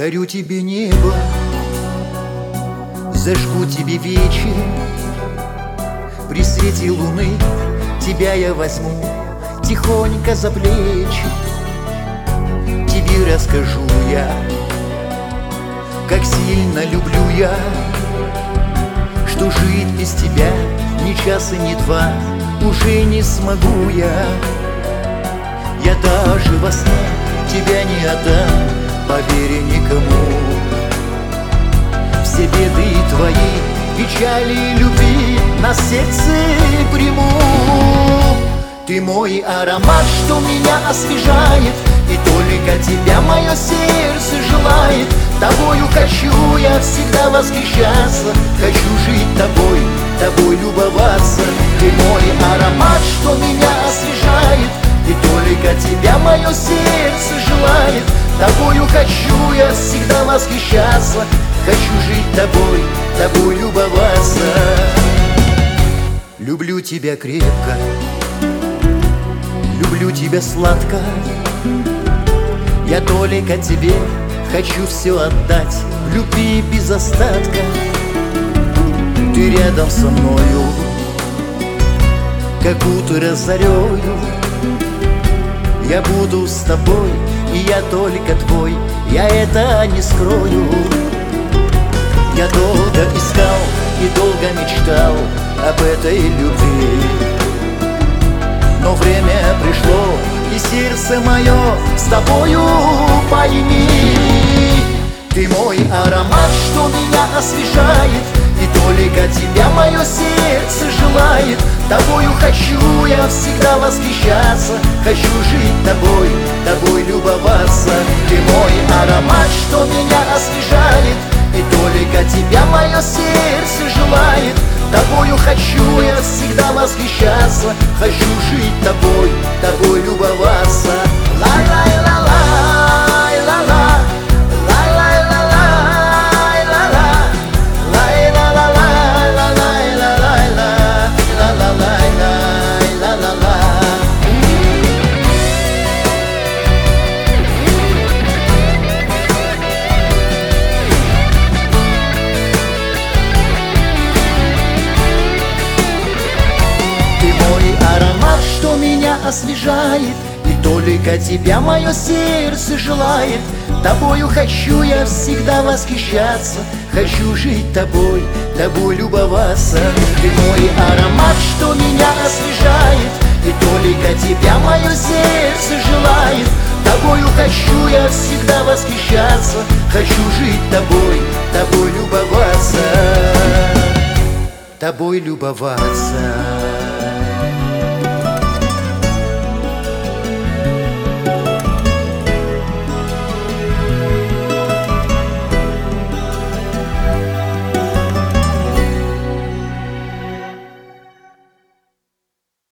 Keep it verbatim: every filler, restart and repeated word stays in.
Дарю тебе небо, зажгу тебе вечер. При свете луны тебя я возьму тихонько за плечи. Тебе расскажу я, как сильно люблю я, что жить без тебя ни часа, ни два уже не смогу я. Я даже во сне тебя не отдам, поверь никому. Все беды твои, печали любви на сердце приму. Ты мой аромат, что меня освежает, и только тебя мое сердце желает. Тобою хочу я всегда восхищаться, хочу жить тобой, тобой любоваться. Ты мой аромат, что меня освежает, и только тебя мое сердце желает. Тобою хочу я всегда восхищаться, хочу жить тобой, тобой любоваться. Люблю тебя крепко, люблю тебя сладко. Я только тебе хочу все отдать, в любви без остатка. Ты рядом со мною, как утро зарею. Я буду с тобой, и я только твой, я это не скрою. Я долго искал и долго мечтал об этой любви, но время пришло, и сердце мое с тобою пойми. Ты мой аромат, что меня освежает, и только тебя мое сердце желает. Тобою хочу я всегда восхищаться, хочу жить тобой, тобой любоваться. Ты мой аромат, что меня освежает, и только тебя мое сердце желает. Тобою хочу я всегда восхищаться, хочу жить тобой, тобой любоваться. Лай-лай-ла-лай, ла-ла, лай-лай-ла-лай, ла-ла, лай-ла-ла-лай, ла-лай-ла-лай, ла-ла-лай, ла-ла-ла. Аромат, что меня освежает, и только тебя мое сердце желает. Тобою хочу я всегда восхищаться, хочу жить тобой, тобой любоваться. Ты мой аромат, что меня освежает, и только тебя мое сердце желает. Тобою хочу я всегда восхищаться, хочу жить тобой, тобой любоваться, тобой любоваться.